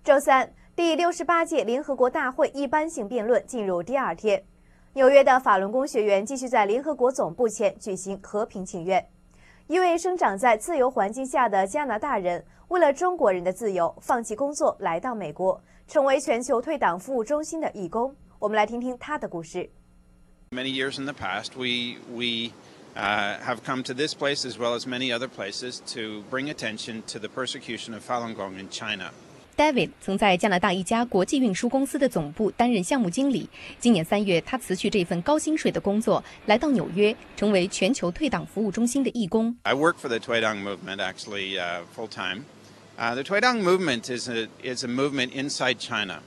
周三，第68届联合国大会一般性辩论进入第2天。纽约的法轮功学员继续在联合国总部前举行和平请愿。一位生长在自由环境下的加拿大人，为了中国人的自由，放弃工作来到美国，成为全球退党服务中心的义工。我们来听听他的故事。 Many years in the past, we have come to this place as well as many other places to bring attention to the persecution of Falun Gong in China. David 曾在加拿大一家国际运输公司的总部担任项目经理。今年3月，他辞去这份高薪水的工作，来到纽约，成为全球退党服务中心的义工。 I work for the Tweedang movement actually full time. The Tweedang movement is a movement inside China,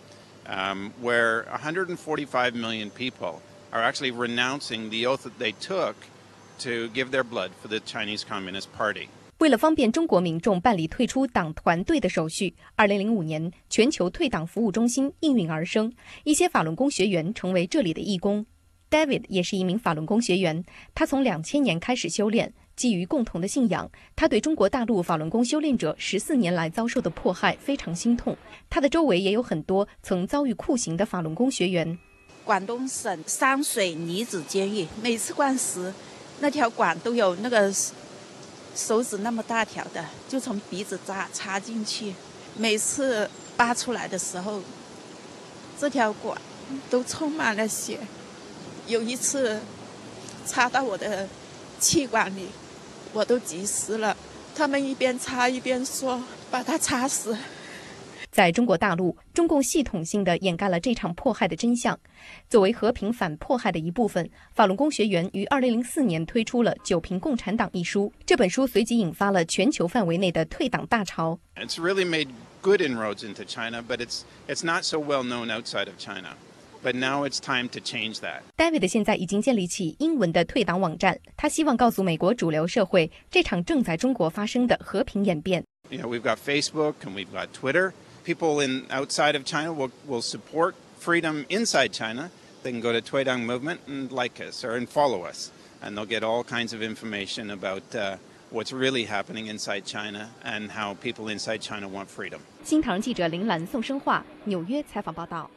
where 145 million people are actually renouncing the oath that they took to give their blood for the Chinese Communist Party. 为了方便中国民众办理退出党团队的手续，2005年全球退党服务中心应运而生，一些法轮功学员成为这里的义工。David 也是一名法轮功学员，他从2000年开始修炼，基于共同的信仰，他对中国大陆法轮功修炼者14年来遭受的迫害非常心痛。他的周围也有很多曾遭遇酷刑的法轮功学员。 广东省山水女子监狱，每次灌食，那条管都有那个手指那么大条的，就从鼻子插进去，每次拔出来的时候，这条管都充满了血。有一次插到我的气管里，我都急死了。他们一边插一边说把它插死。 在中国大陆，中共系统性地掩盖了这场迫害的真相。作为和平反迫害的一部分，法轮功学员于2004年推出了《九评共产党》一书。这本书随即引发了全球范围内的退党大潮。 It's really made good inroads into China, but it's not so well known outside of China. But now it's time to change that. David 现在已经建立起英文的退党网站，他希望告诉美国主流社会，这场正在中国发生的和平演变。 We've got Facebook and we've got Twitter. People outside of China will support freedom inside China. They can go to Tweedang Movement and like us and follow us, and they'll get all kinds of information about what's really happening inside China and how people inside China want freedom. 新唐人记者林兰、宋生化，纽约采访报道。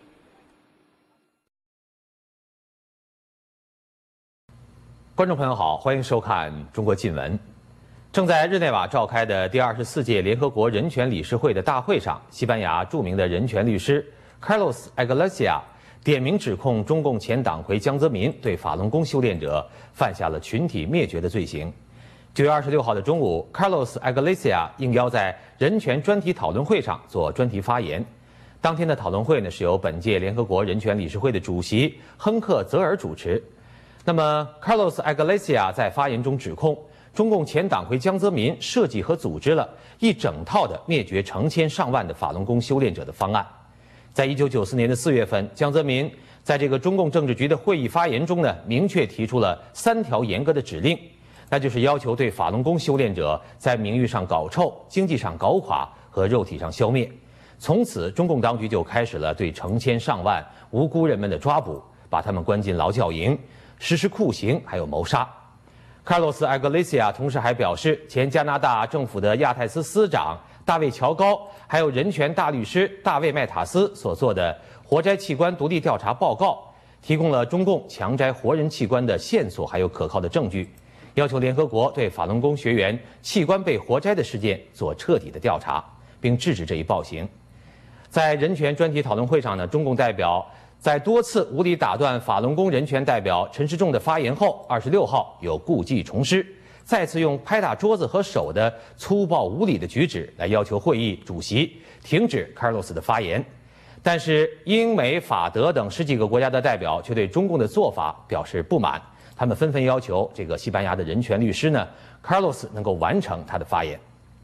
观众朋友好，欢迎收看《中国近闻》。正在日内瓦召开的第24届联合国人权理事会的大会上，西班牙著名的人权律师 Carlos Iglesias 点名指控中共前党魁江泽民对法轮功修炼者犯下了群体灭绝的罪行。9月26号的中午 ，Carlos Iglesias 应邀在人权专题讨论会上做专题发言。当天的讨论会呢，是由本届联合国人权理事会的主席亨克泽尔主持。那么 ，Carlos Iglesias 在发言中指控，中共前党魁江泽民设计和组织了一整套的灭绝成千上万的法轮功修炼者的方案。在1994年的4月份，江泽民在这个中共政治局的会议发言中呢，明确提出了3条严格的指令，那就是要求对法轮功修炼者在名誉上搞臭、经济上搞垮和肉体上消灭。从此，中共当局就开始了对成千上万无辜人们的抓捕，把他们关进劳教营，实施酷刑，还有谋杀。Carlos Iglesias 同时还表示，前加拿大政府的亚太司司长大卫·乔高，还有人权大律师大卫·麦塔斯所做的活摘器官独立调查报告，提供了中共强摘活人器官的线索，还有可靠的证据，要求联合国对法轮功学员器官被活摘的事件做彻底的调查，并制止这一暴行。在人权专题讨论会上呢，中共代表在多次无理打断法轮功人权代表陈时中的发言后，26号有故技重施，再次用拍打桌子和手的粗暴无理的举止来要求会议主席停止 Carlos 的发言。但是英美法德等10几个国家的代表却对中共的做法表示不满，他们纷纷要求这个西班牙的人权律师呢 Carlos 能够完成他的发言。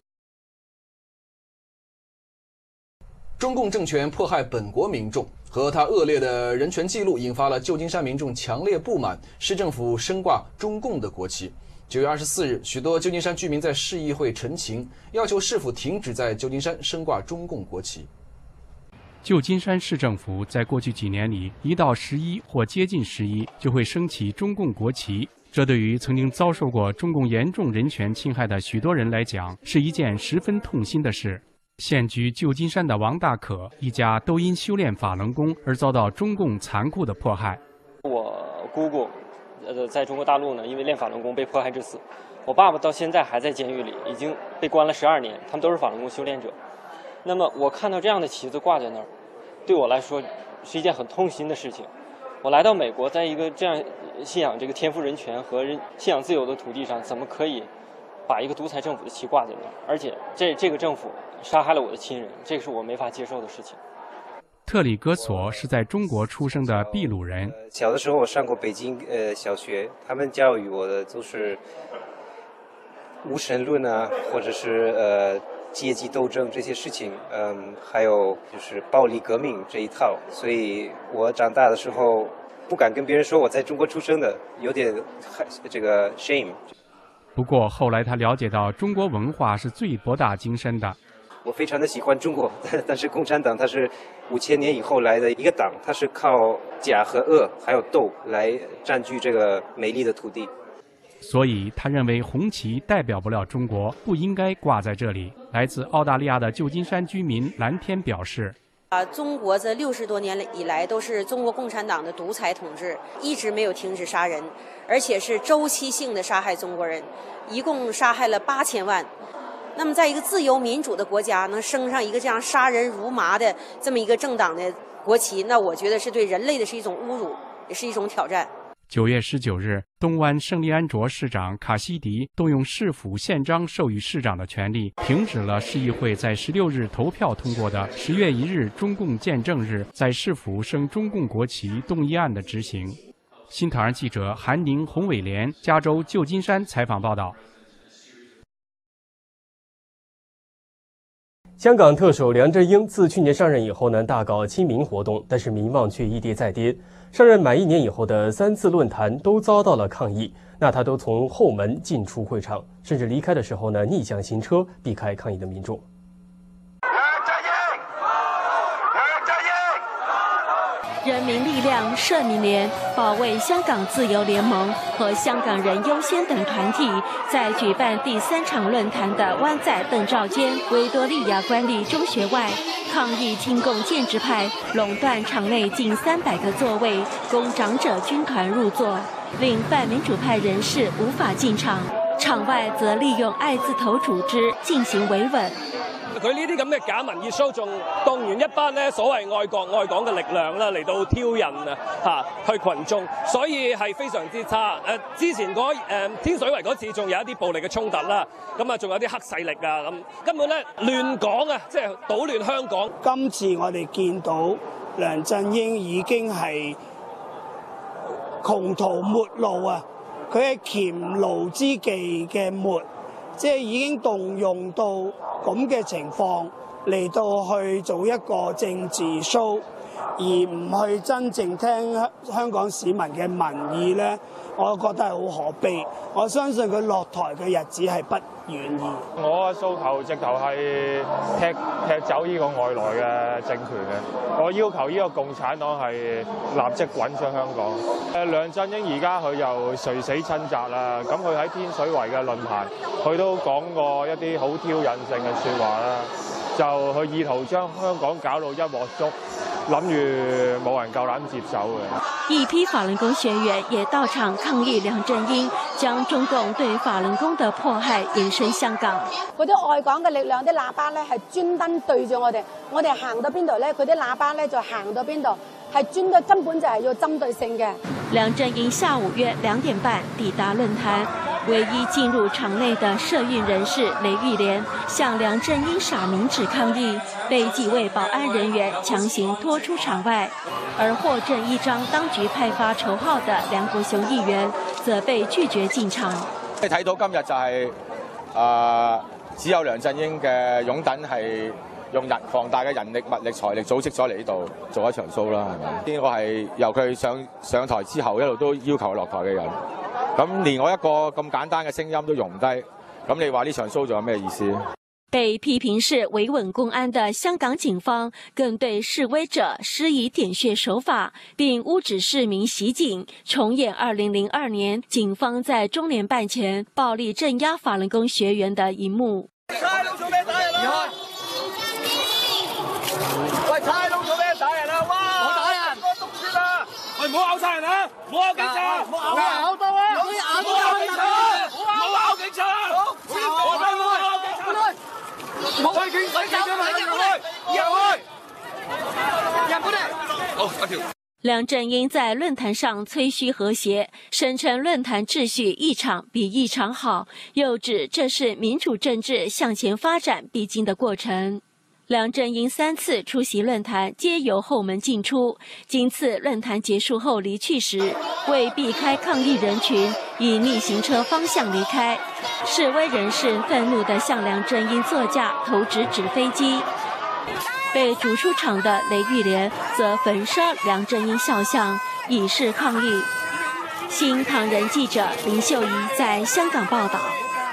中共政权迫害本国民众和他恶劣的人权记录引发了旧金山民众强烈不满，市政府升挂中共的国旗。9月24日，许多旧金山居民在市议会陈情，要求市府停止在旧金山升挂中共国旗。 旧金山市政府在过去几年里，一到11或接近11就会升起中共国旗，这对于曾经遭受过中共严重人权侵害的许多人来讲，是一件十分痛心的事。 现居旧金山的王大可一家都因修炼法轮功而遭到中共残酷的迫害。 我姑姑，在中国大陆呢，因为练法轮功被迫害致死。我爸爸到现在还在监狱里，已经被关了12年，他们都是法轮功修炼者。那么我看到这样的旗子挂在那儿，对我来说是一件很痛心的事情。我来到美国，在一个这样信仰这个天赋人权和信仰自由的土地上，怎么可以把一个独裁政府的旗挂在那儿？而且这个政府杀害了我的亲人，这是我没法接受的事情。 特里戈索是在中国出生的秘鲁人。 小的时候我上过北京小学，他们教育我的都是无神论啊，或者是阶级斗争这些事情，还有就是暴力革命这一套。所以我长大的时候不敢跟别人说我在中国出生的，有点这个 shame。 不过后来他了解到中国文化是最博大精深的。 我非常的喜欢中国，但是共产党它是5000年以后来的一个党，它是靠假和恶还有斗来占据这个美丽的土地。 所以他认为红旗代表不了中国，不应该挂在这里。来自澳大利亚的旧金山居民蓝天表示： 中国这60多年以来都是中国共产党的独裁统治，一直没有停止杀人，而且是周期性的杀害中国人，一共杀害了8000万。那么在一个自由民主的国家能升上一个这样杀人如麻的这么一个政党的国旗，那我觉得是对人类的是一种侮辱，也是一种挑战。 9月19日，东湾圣利安卓市长卡西迪动用市府宪章授予市长的权利，停止了市议会在16日投票通过的10月1日中共建政日在市府升中共国旗动议案的执行。新唐人记者韩宁、洪伟莲，加州旧金山采访报道。 香港特首梁振英自去年上任以后呢，大搞亲民活动，但是民望却一跌再跌。上任满1年以后的3次论坛都遭到了抗议，那他都从后门进出会场，甚至离开的时候呢，逆向行车，避开抗议的民众。 人民力量、社民联、保卫香港自由联盟和香港人优先等团体在举办第3场论坛的湾仔邓肇坚维多利亚官立中学外，抗议亲共建制派垄断场内近300个座位，供长者军团入座，令泛民主派人士无法进场。场外則利用愛字頭組織進行維穩。 佢呢啲咁嘅假民意 show 仲動員一班咧所謂愛國愛港嘅力量啦嚟到挑釁去群眾，所以係非常之差。之前天水圍嗰次仲有一啲暴力嘅衝突啦，咁啊仲有啲黑勢力啊咁，根本咧亂港啊，即係搗亂香港。 今次我哋見到梁振英已經係窮途末路啊！佢係黔驢之技嘅末，即係已經動用到咁嘅情況嚟到去做一個政治 show， 而唔去真正聽香港市民嘅民意咧，我覺得係好可悲。我相信佢落台嘅日子係不遠矣。 我嘅訴求直頭係踢走呢個外來嘅政權嘅，我要求呢個共產黨係立即滾出香港。梁振英而家佢又垂死掙扎啦，咁佢喺天水圍嘅論壇，佢都講過一啲好挑釁性嘅説話啦，就佢意圖將香港搞到一鑊粥，諗住冇人夠膽接手嘅。 一批法輪功學員也到場抗議梁振英將中共對法輪功的迫害延伸香港。 嗰啲愛港嘅力量啲喇叭咧係專登對住我哋行到邊度咧，佢啲喇叭咧就行到邊度，係專登根本就係要針對性嘅。 梁振英下午約2點半抵達論壇，唯一進入場內的社運人士雷玉蓮向梁振英撒明紙抗議，被幾位保安人員強行拖出場外，而獲贈一張當局派發籌號的梁國雄議員則被拒絕進場。 你睇到今日就係只有梁振英嘅擁躉係用龐大嘅人力、物力、財力組織咗嚟呢度做一場 show 啦，係咪？呢個係由佢上台之後一路都要求落台嘅人，咁連我一個咁簡單嘅聲音都容唔低，咁你話呢場 show 仲有咩意思？ 被批評是維穩公安的香港警方更對示威者施以點穴手法，並誣指市民襲警，重演2002年警方在中聯辦前暴力鎮壓法輪功學員的一幕。 唔好咬晒人啊！唔好咬警察，唔好咬到啊！唔好咬警察，唔好咬警察，唔好咬警察，唔好警察，好，下條。 梁振英在论坛上吹嘘和谐，声称论坛秩序一场比一场好，又指这是民主政治向前发展必经的过程。梁振英3次出席论坛皆由后门进出，今次论坛结束后离去时，为避开抗议人群，以逆行车方向离开。示威人士愤怒地向梁振英座驾投掷纸飞机。被逐出场的雷玉莲则焚烧梁振英肖像，以示抗议。新唐人记者林秀仪在香港报道。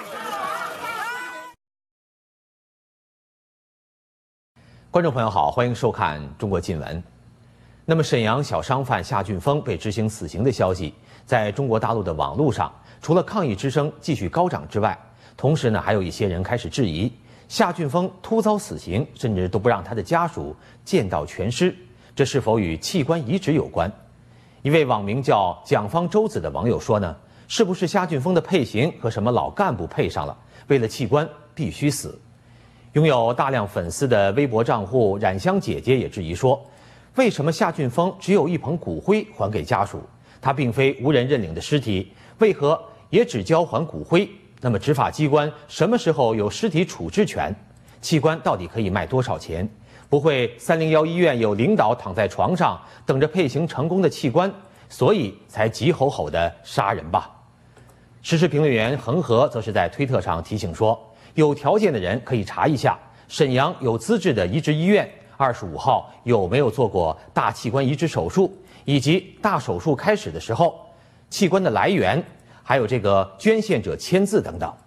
观众朋友好，欢迎收看中国近闻。那么，沈阳小商贩夏俊峰被执行死刑的消息，在中国大陆的网络上，除了抗议之声继续高涨之外，同时呢，还有一些人开始质疑。夏俊峰突遭死刑，甚至都不让他的家属见到全尸，这是否与器官移植有关？一位网名叫蒋方舟子的网友说呢，是不是夏俊峰的配型和什么老干部配上了？为了器官必须死。拥有大量粉丝的微博账户冉香姐姐也质疑说，为什么夏俊峰只有一捧骨灰还给家属？他并非无人认领的尸体，为何也只交还骨灰？那么执法机关什么时候有尸体处置权？器官到底可以卖多少钱？不会301医院有领导躺在床上等着配型成功的器官，所以才急吼吼的杀人吧？时事评论员恒河则是在推特上提醒说，有条件的人可以查一下沈阳有资质的移植医院25号有没有做过大器官移植手术，以及大手术开始的时候器官的来源，还有这个捐献者签字等等。